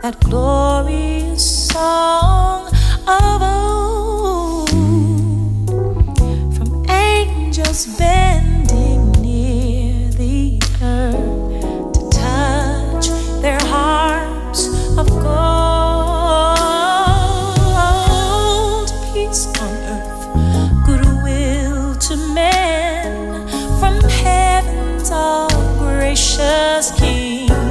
that glorious song of old, from angels bending near the earth to touch their harps of gold. Peace on earth, goodwill to men, from heaven's all gracious King.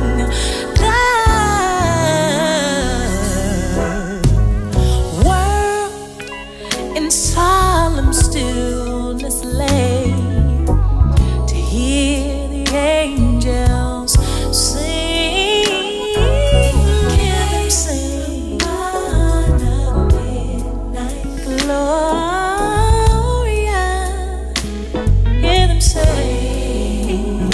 Solemn stillness lay to hear the angels sing. Hear them sing on a midnight Gloria. Hear them sing.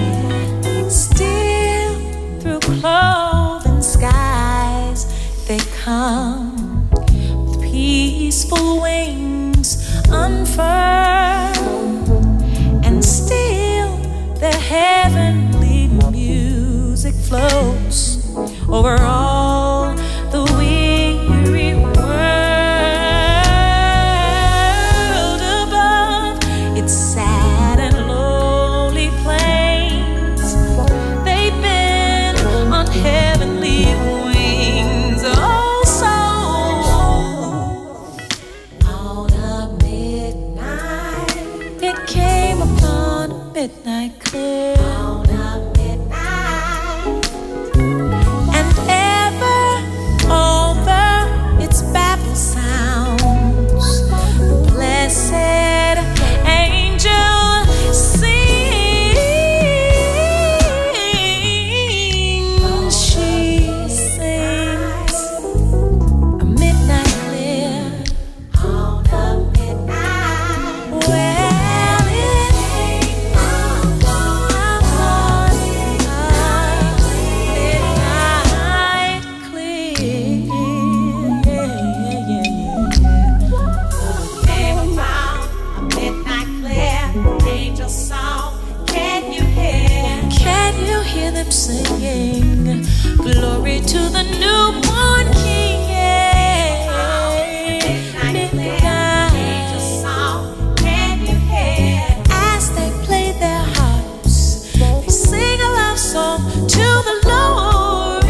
Still through cloven skies they come, peaceful wings unfurled, and still their heavenly music flows over all the weary world. Above its sad and lonely plains, they've been on heavenly wings. Oh, so came upon a midnight clear, on a midnight, and ever over its babble sounds the blessed angel sings. She sings a midnight clear, on a midnight. Well, singing glory to the newborn King. Midnight angel song, can you hear? As they play their harps, they sing a love song to the Lord.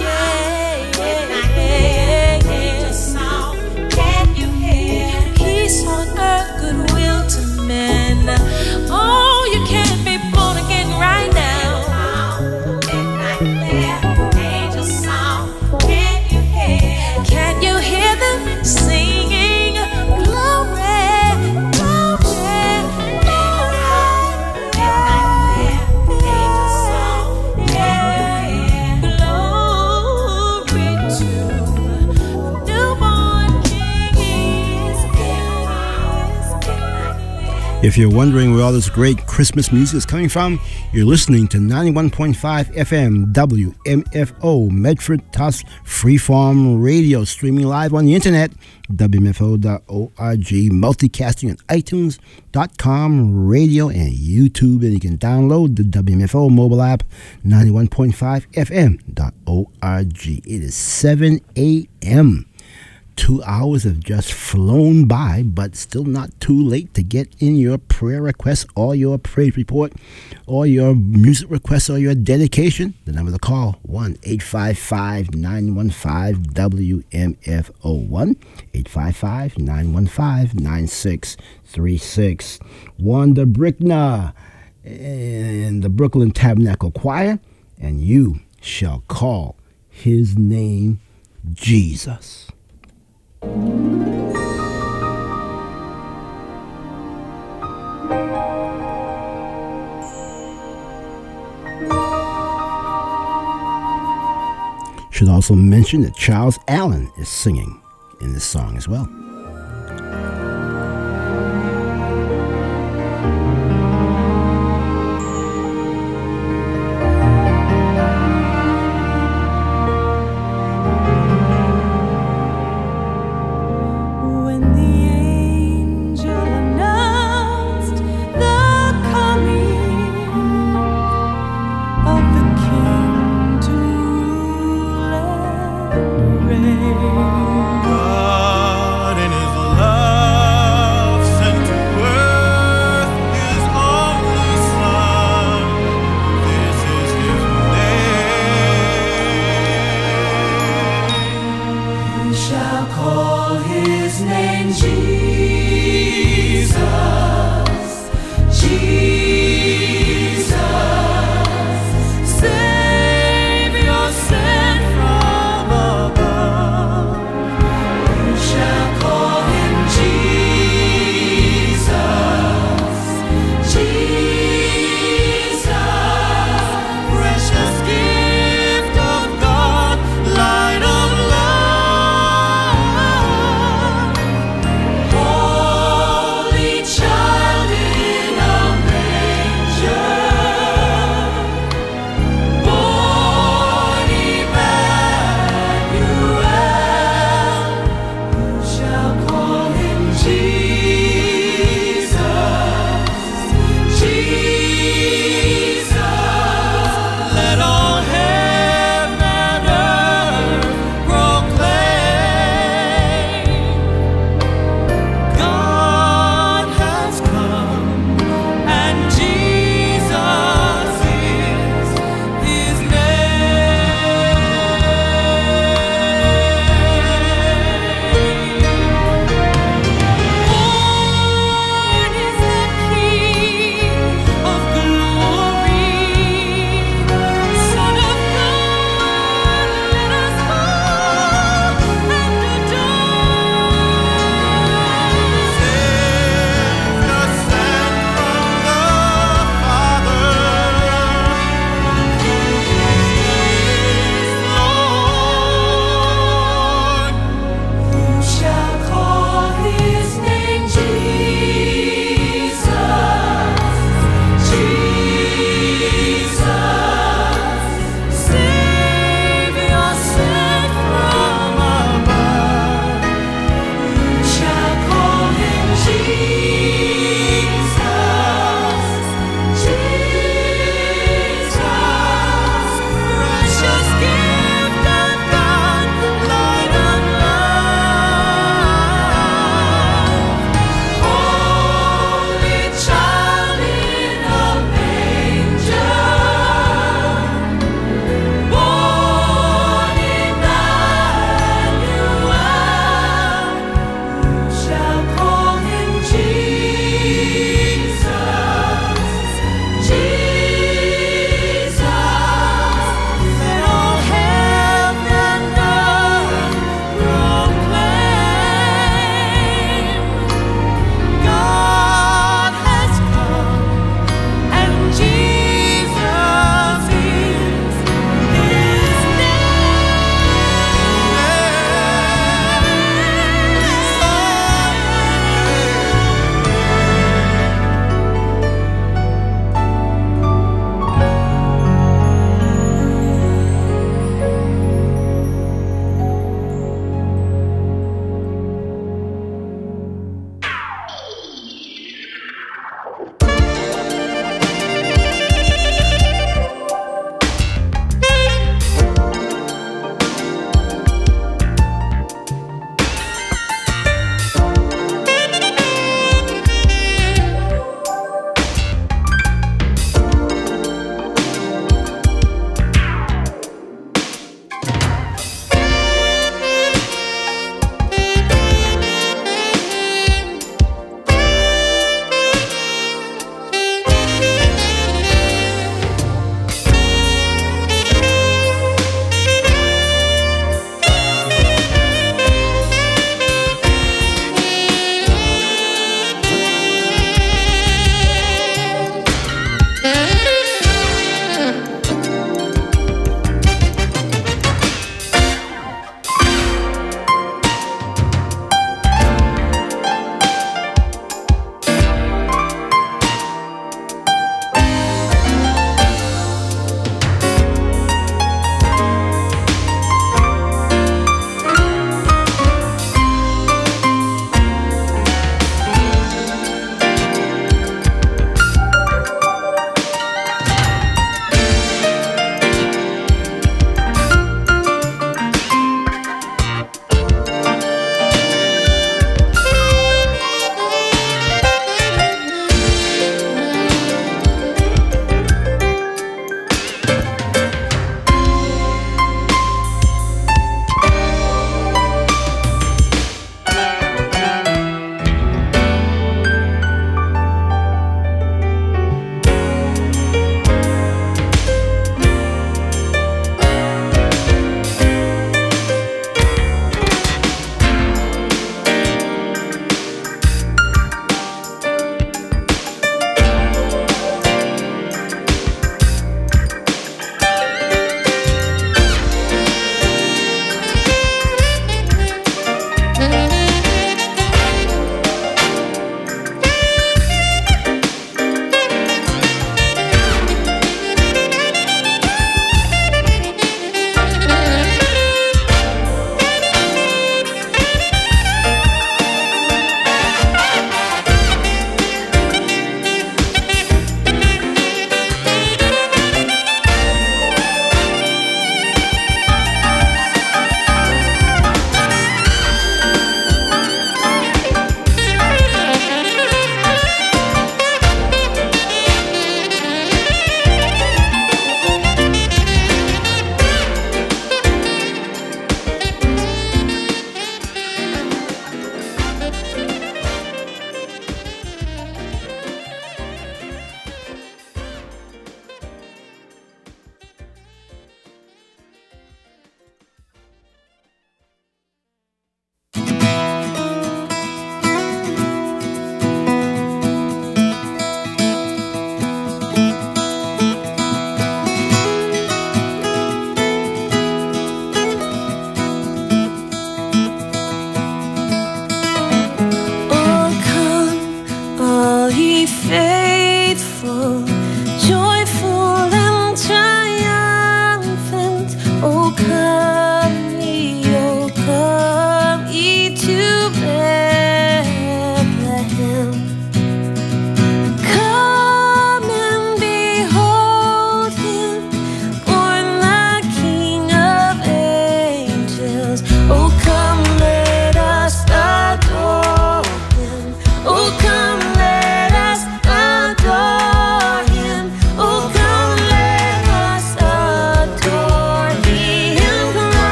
Midnight angel song, can you hear? Peace on earth, goodwill to men. Oh, you can't be born again right now. Can you hear them singing glory, glory, glory to the newborn King. If you're wondering where all this great Christmas music is coming from, you're listening to 91.5 FM WMFO Medford Tufts Freeform Radio, streaming live on the internet, WMFO.org, multicasting on iTunes.com, radio, and YouTube. And you can download the WMFO mobile app, 91.5fm.org. It is 7 a.m. 2 hours have just flown by, but still not too late to get in your prayer requests or your praise report or your music requests or your dedication. The number to call, 1-855-915-WMFO, 1-855-915-9636. Wanda Brickner and the Brooklyn Tabernacle Choir, and you shall call his name Jesus. Should also mention that Charles Allen is singing in this song as well. Of the King to rule.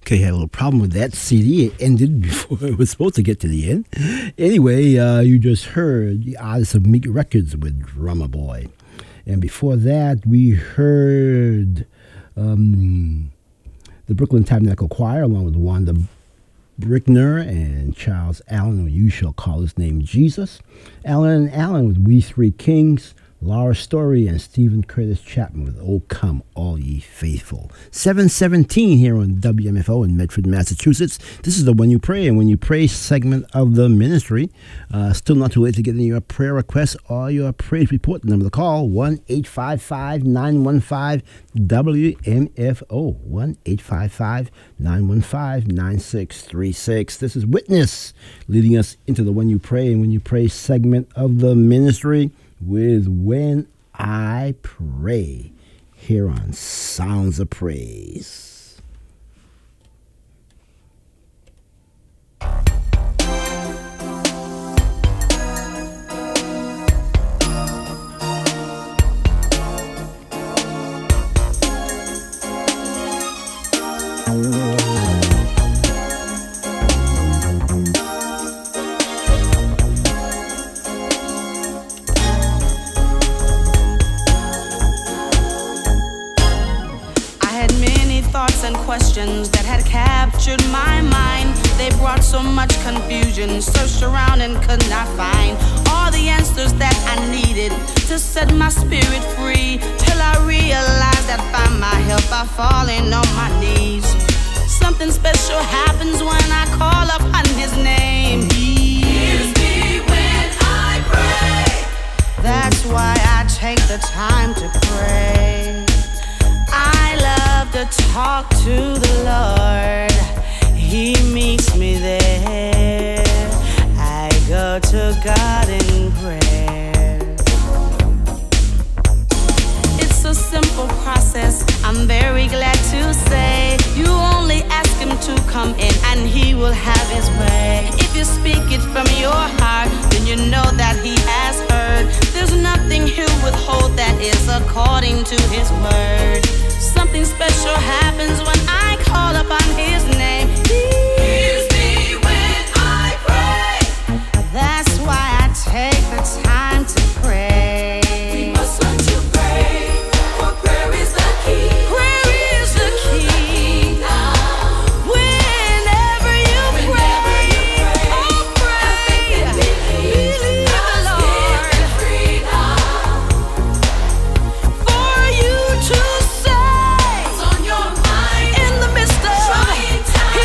Okay, had a little problem with that CD. It ended before it was supposed to get to the end. Anyway, you just heard the artist of Meek Records with Drummer Boy. And before that, we heard the Brooklyn Tabernacle Choir along with Wanda Brickner and Charles Allen, or You Shall Call His Name Jesus. Alan Allen with We Three Kings. Laura Story and Stephen Curtis Chapman with Oh Come All Ye Faithful. 7:17 here on WMFO in Medford, Massachusetts. This is the When You Pray and When You Pray segment of the ministry. Still not too late to get in your prayer requests or your praise report. The number to call, 1-855-915-WMFO. 1-855-915-9636. This is Witness leading us into the When You Pray and When You Pray segment of the ministry with When I Pray here on Sounds of Praise. And questions that had captured my mind. They brought so much confusion, searched around and could not find all the answers that I needed to set my spirit free, till I realized I'd find my help by falling on my knees. Something special happens when I call upon His name. He hears me when I pray. That's why I take the time to pray. I love to talk to the Lord. He meets me there. I go to God in prayer. It's a simple process, I'm very glad to say. You only ask Him to come in and He will have His way. If you speak it from your heart, then you know that He has heard. There's nothing He'll withhold that is according to His word. Something special happens when I call upon His name. He hears me when I pray. That's why I take the time to pray. We must learn to pray, for prayer is the key. Prayer is the key. Whenever you pray, oh pray, believe the Lord. For you to say in the midst of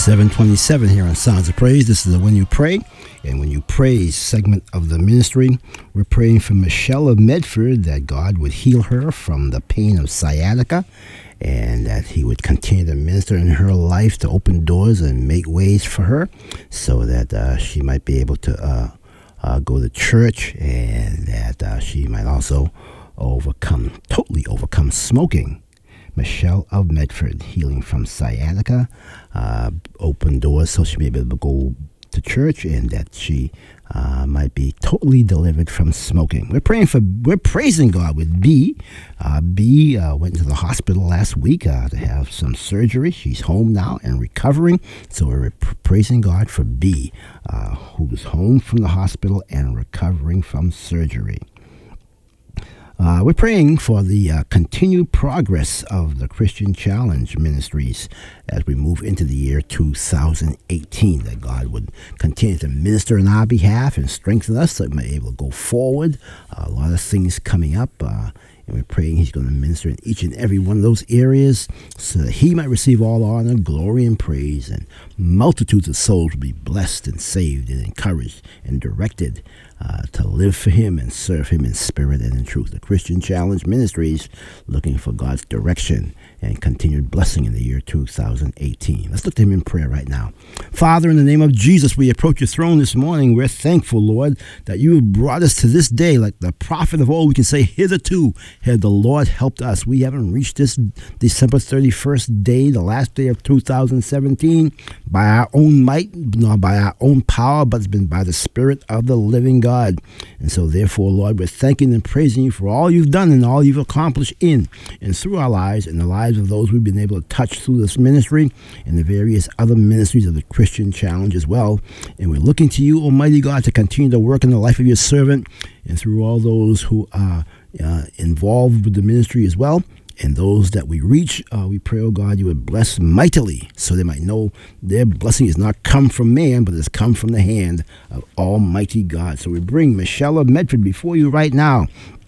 727 here on Sounds of Praise. This is the When You Pray and When You Praise segment of the ministry. We're praying for Michelle of Medford that God would heal her from the pain of sciatica and that he would continue to minister in her life to open doors and make ways for her so that she might be able to go to church and that she might also totally overcome smoking. Michelle of Medford, healing from sciatica, open doors so she may be able to go to church and that she might be totally delivered from smoking. We're praising God with B. B went to the hospital last week to have some surgery. She's home now and recovering. So we're praising God for B, who's home from the hospital and recovering from surgery. We're praying for the continued progress of the Christian Challenge Ministries as we move into the year 2018, that God would continue to minister on our behalf and strengthen us so we may be able to go forward. A lot of things coming up, and we're praying he's going to minister in each and every one of those areas so that he might receive all honor, glory, and praise, and multitudes of souls will be blessed and saved and encouraged and directed to live for him and serve him in spirit and in truth. The Christian Challenge Ministries looking for God's direction and continued blessing in the year 2018. Let's look to him in prayer right now. Father, in the name of Jesus, we approach your throne this morning. We're thankful, Lord, that you have brought us to this day. Like the prophet of old, we can say, hitherto had the Lord helped us. We haven't reached this December 31st day, the last day of 2017, by our own might, nor by our own power, but it's been by the Spirit of the living God. And so therefore, Lord, we're thanking and praising you for all you've done and all you've accomplished in and through our lives and the lives of those we've been able to touch through this ministry and the various other ministries of the Christian Challenge as well. And we're looking to you, Almighty God, to continue to work in the life of your servant and through all those who are involved with the ministry as well. And those that we reach, we pray, oh God, you would bless mightily so they might know their blessing has not come from man, but has come from the hand of Almighty God. So we bring Michelle of Medford before you right now.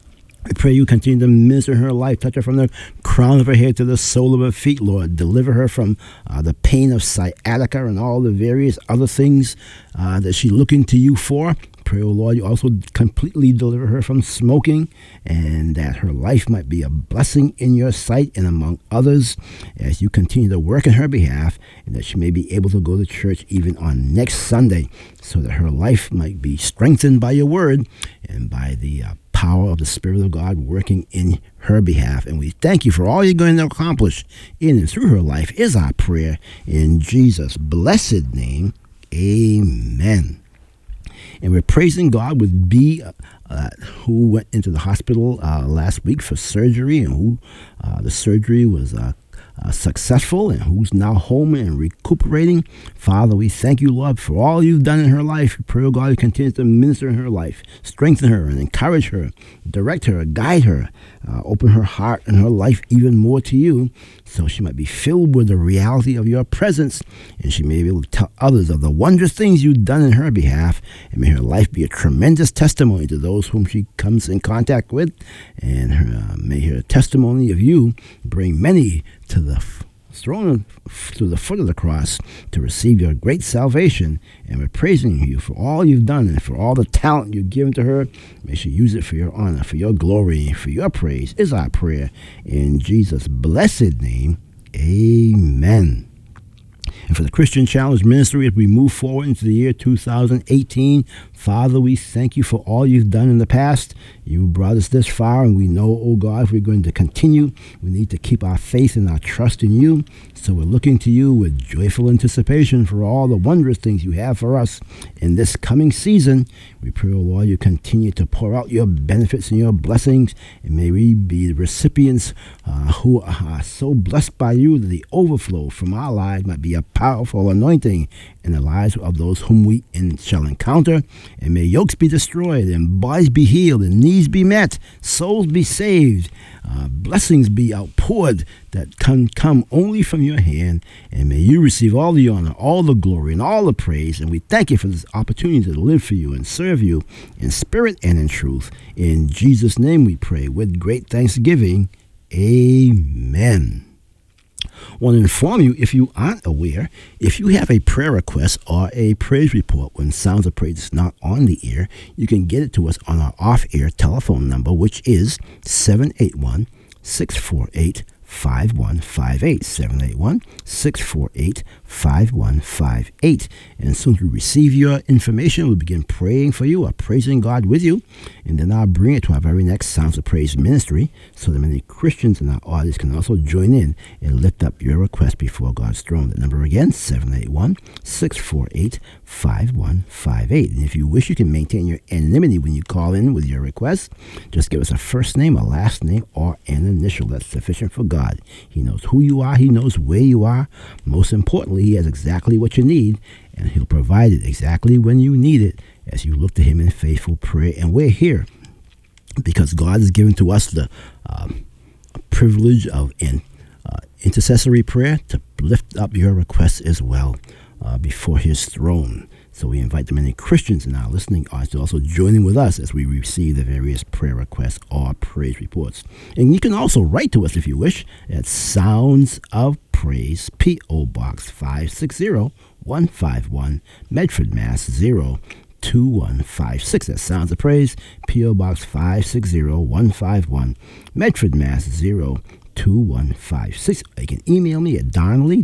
I pray you continue to minister in her life. Touch her from the crown of her head to the sole of her feet, Lord. Deliver her from the pain of sciatica and all the various other things that she's looking to you for. Pray, oh Lord, you also completely deliver her from smoking and that her life might be a blessing in your sight and among others as you continue to work on her behalf and that she may be able to go to church even on next Sunday so that her life might be strengthened by your word and by the power of the Spirit of God working in her behalf. And we thank you for all you're going to accomplish in and through her life is our prayer in Jesus' blessed name. Amen. And we're praising God with B, who went into the hospital last week for surgery and who the surgery was successful and who's now home and recuperating. Father, we thank you, Lord, for all you've done in her life. We pray, oh God, you continue to minister in her life, strengthen her and encourage her, direct her, guide her, open her heart and her life even more to you so she might be filled with the reality of your presence and she may be able to tell others of the wondrous things you've done in her behalf, and may her life be a tremendous testimony to those whom she comes in contact with, and may her testimony of you bring many to the throne to the foot of the cross to receive your great salvation. And we're praising you for all you've done and for all the talent you've given to her. May she use it for your honor, for your glory, for your praise is our prayer in Jesus' blessed name. Amen. And for the Christian Challenge Ministry, as we move forward into the year 2018, Father, we thank you for all you've done in the past. You brought us this far, and we know, oh God, if we're going to continue, we need to keep our faith and our trust in you. So we're looking to you with joyful anticipation for all the wondrous things you have for us in this coming season. We pray, oh Lord, you continue to pour out your benefits and your blessings, and may we be the recipients who are so blessed by you that the overflow from our lives might be a powerful anointing in the lives of those whom we shall encounter. And may yokes be destroyed, and bodies be healed, and needs be met, souls be saved, blessings be outpoured that can come only from your hand. And may you receive all the honor, all the glory, and all the praise. And we thank you for this opportunity to live for you and serve you in spirit and in truth. In Jesus' name we pray with great thanksgiving. Amen. want to inform you, if you aren't aware, if you have a prayer request or a praise report when Sounds of Praise is not on the air, you can get it to us on our off-air telephone number, which is 781-648-5158, 781-648-5158. And as soon as we receive your information, we'll begin praying for you or praising God with you. And then I'll bring it to our very next Sounds of Praise ministry so that many Christians in our audience can also join in and lift up your request before God's throne. The number again, 781-648-5158. And if you wish, you can maintain your anonymity when you call in with your request. Just give us a first name, a last name, or an initial. That's sufficient for God. He knows who you are. He knows where you are. Most importantly, He has exactly what you need, and He'll provide it exactly when you need it as you look to Him in faithful prayer. And we're here because God has given to us the privilege of intercessory prayer to lift up your requests as well before His throne. So we invite the many Christians in our listening audience to also join in with us as we receive the various prayer requests or praise reports. And you can also write to us if you wish at Sounds of Praise, P.O. Box 560-151, Medford, Mass. 02156. That Sounds of Praise, P.O. Box 560-151, Medford, Mass. 02156. You can email me at Darnley,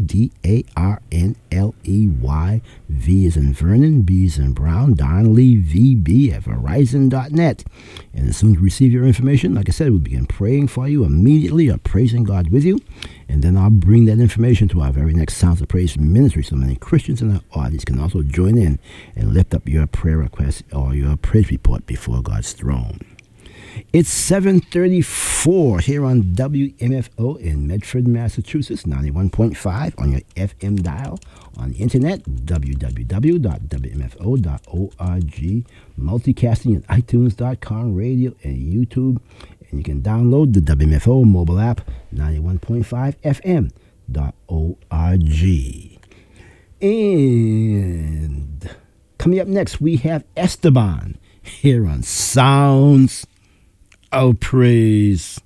DARNLEY, V as in Vernon, B as in Brown, Darnley, VB at Verizon.net. And as soon as we receive your information, like I said, we'll begin praying for you immediately or praising God with you. And then I'll bring that information to our very next Sounds of Praise ministry so many Christians in our audience can also join in and lift up your prayer request or your praise report before God's throne. It's 7:34 here on WMFO in Medford, Massachusetts, 91.5 on your FM dial, on the internet, www.wmfo.org, multicasting at iTunes.com, radio, and YouTube. And you can download the WMFO mobile app, 91.5 FM.org. And coming up next, we have Esteban here on Sounds of Praise.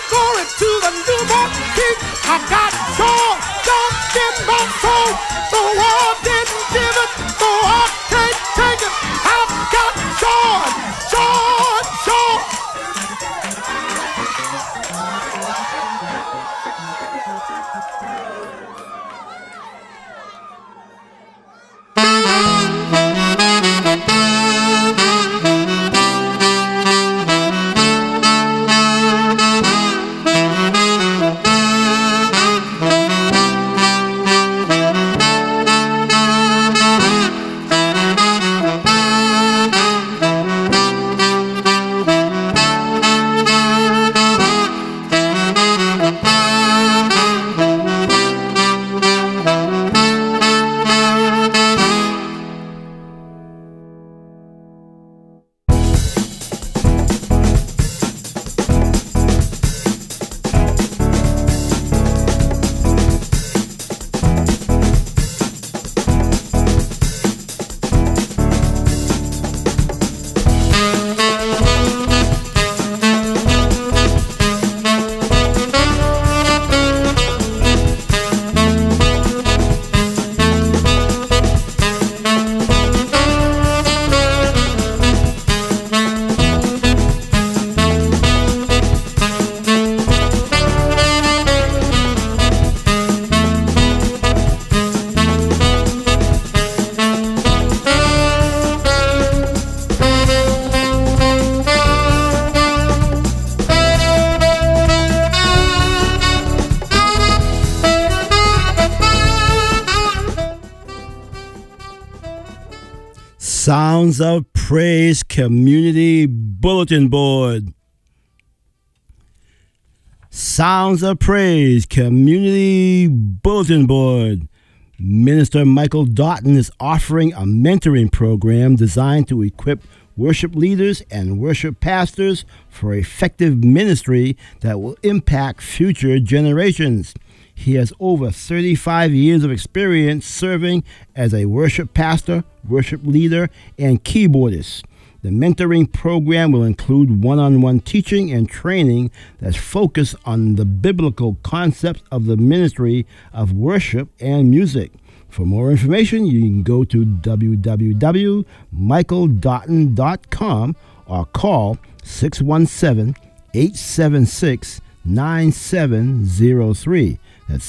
glory to the newborn King. I got joy down in my soul. The world didn't give it, so I can't take it. I've got joy, joy, joy. Sounds of Praise Community Bulletin Board. Sounds of Praise Community Bulletin Board. Minister Michael Doughton is offering a mentoring program designed to equip worship leaders and worship pastors for effective ministry that will impact future generations. He has over 35 years of experience serving as a worship pastor, worship leader, and keyboardist. The mentoring program will include one-on-one teaching and training that's focused on the biblical concepts of the ministry of worship and music. For more information, you can go to www.michaeldoughton.com or call 617-876-9703. That's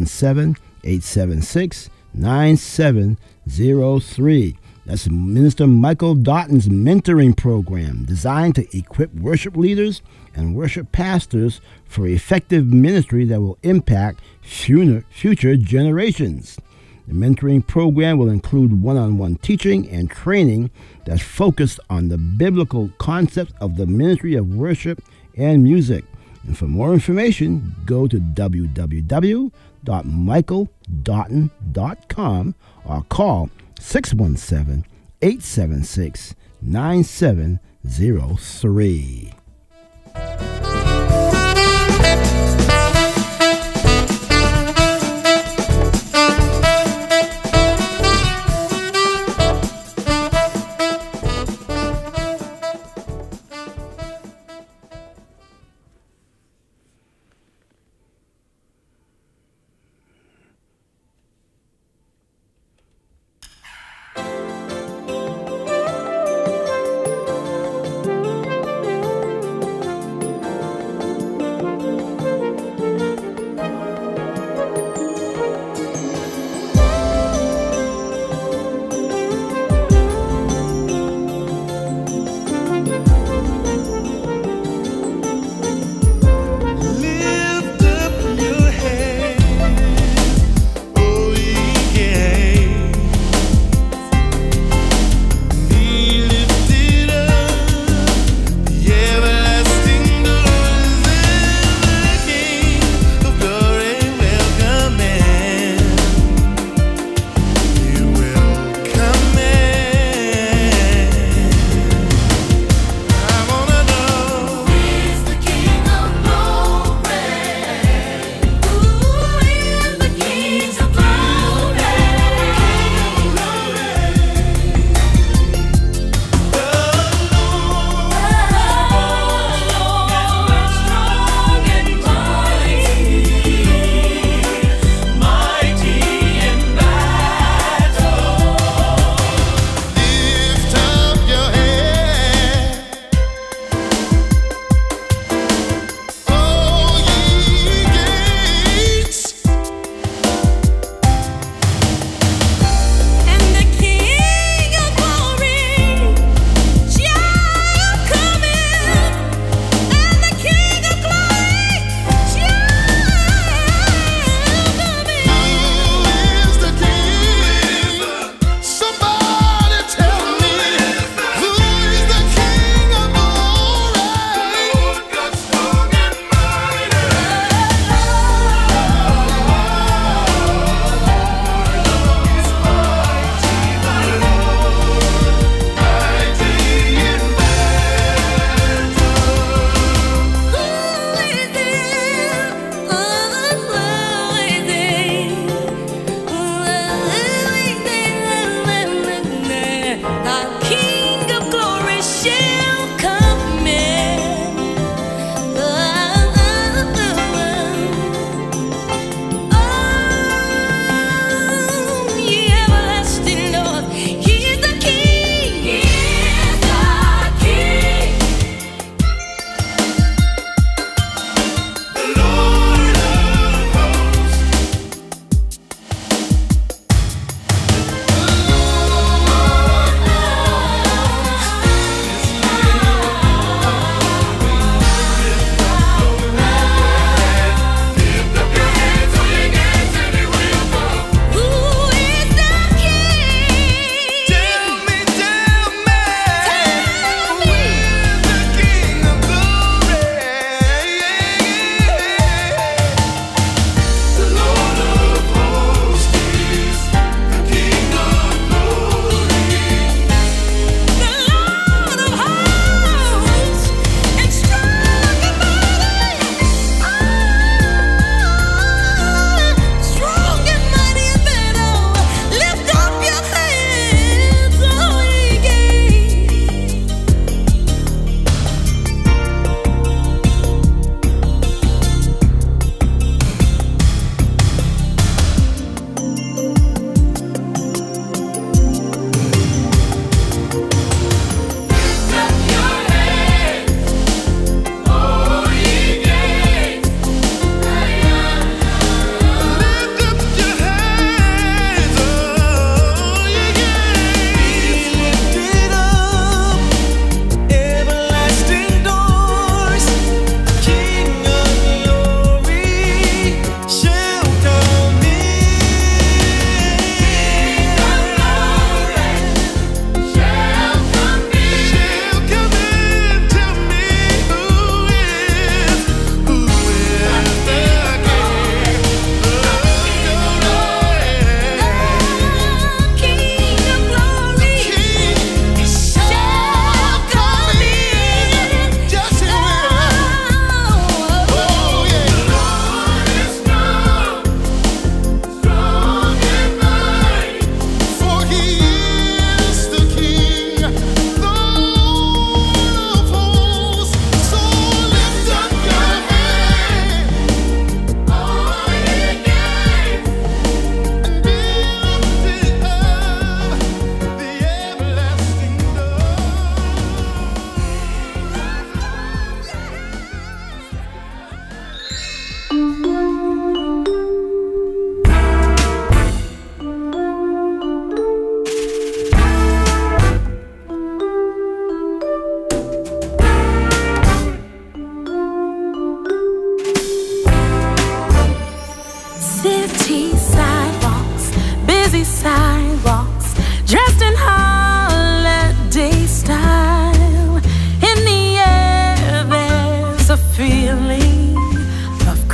617-876-9703. That's Minister Michael Doughton's mentoring program designed to equip worship leaders and worship pastors for effective ministry that will impact future generations. The mentoring program will include one-on-one teaching and training that's focused on the biblical concepts of the ministry of worship and music. And for more information, go to www.michaeldoughton.com or call 617-876-9703.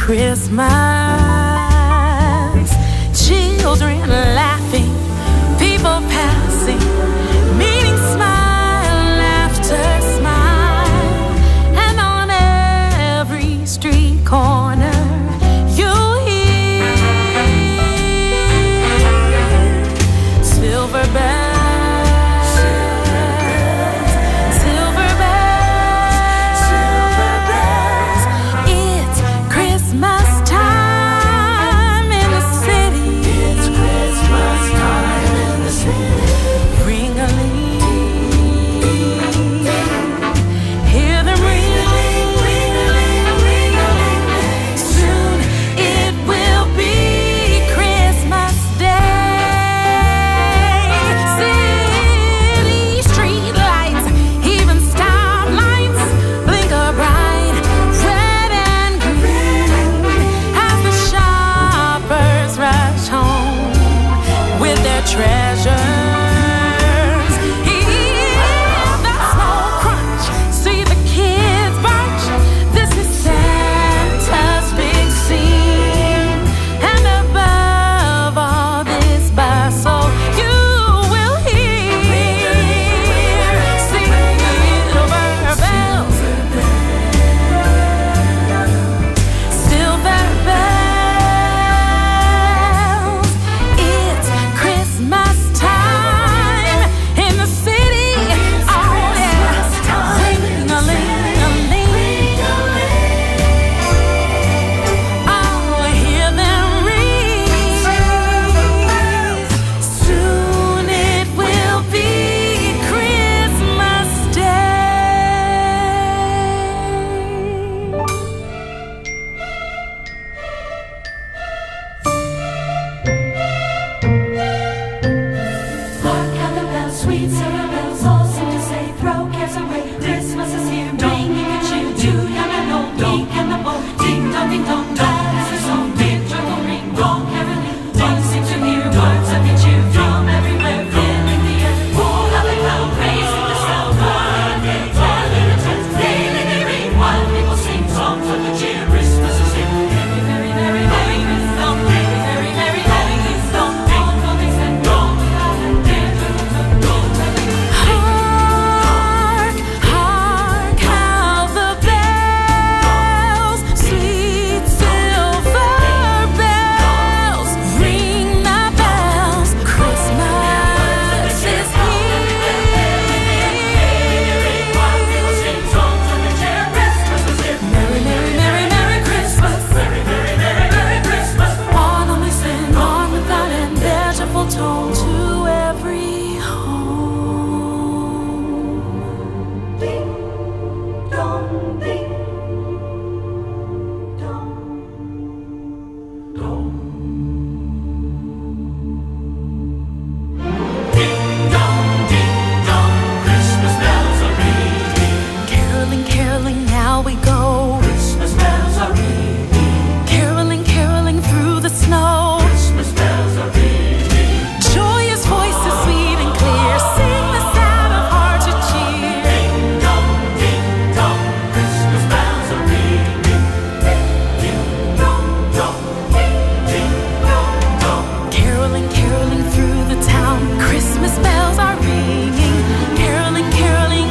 Christmas. Children laugh